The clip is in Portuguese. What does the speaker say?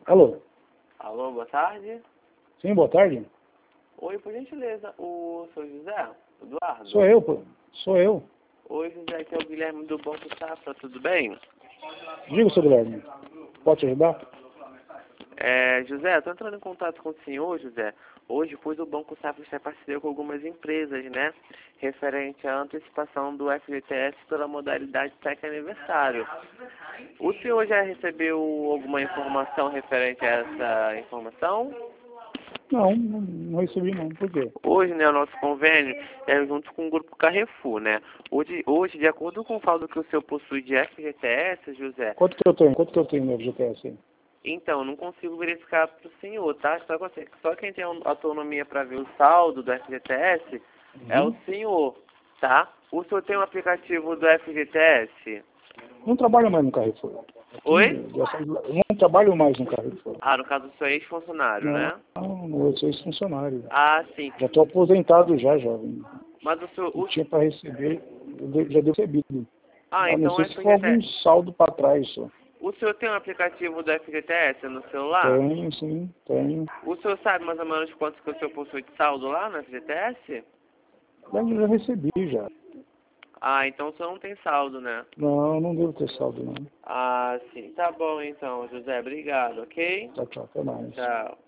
Alô? Alô, boa tarde. Sim, boa tarde. Oi, por gentileza, o seu José? Eduardo? Sou eu, pô. Sou eu. Oi, José, aqui é o Guilherme do Banco Safra, tudo bem? Diga, seu Guilherme. Pode te ajudar? José, estou entrando em contato com o senhor, José, hoje, pois o Banco Safra está em parceria com algumas empresas, né? Referente à antecipação do FGTS pela modalidade cheque aniversário. O senhor já recebeu alguma informação referente a essa informação? Não recebi não. Por quê? Hoje, né, o nosso convênio é junto com o Grupo Carrefour, né? Hoje, de acordo com o saldo que o senhor possui de FGTS, José, Quanto que eu tenho? Quanto que eu tenho no FGTS aí? então, não consigo verificar para o senhor, tá? Só quem tem autonomia para ver o saldo do FGTS é o senhor, tá? O senhor tem um aplicativo do FGTS? Não trabalho mais no Carrefour. Oi? Eu não trabalho mais no Carrefour. Ah, no caso do senhor é ex-funcionário, né? Não, eu sou ex-funcionário. Ah, sim. Já estou aposentado já, jovem. Mas o senhor... Eu tinha para receber, já deu recebido. Ah, A não então o ser se for algum FGTS... saldo para trás só. O senhor tem um aplicativo do FGTS no celular? Tenho, sim, tenho. O senhor sabe mais ou menos quanto que o senhor possui de saldo lá no FGTS? Mas eu já recebi já. Ah, então o senhor não tem saldo, né? Não devo ter saldo não. Ah, sim. Tá bom então, José. Obrigado, ok? Tchau, até mais. Tchau.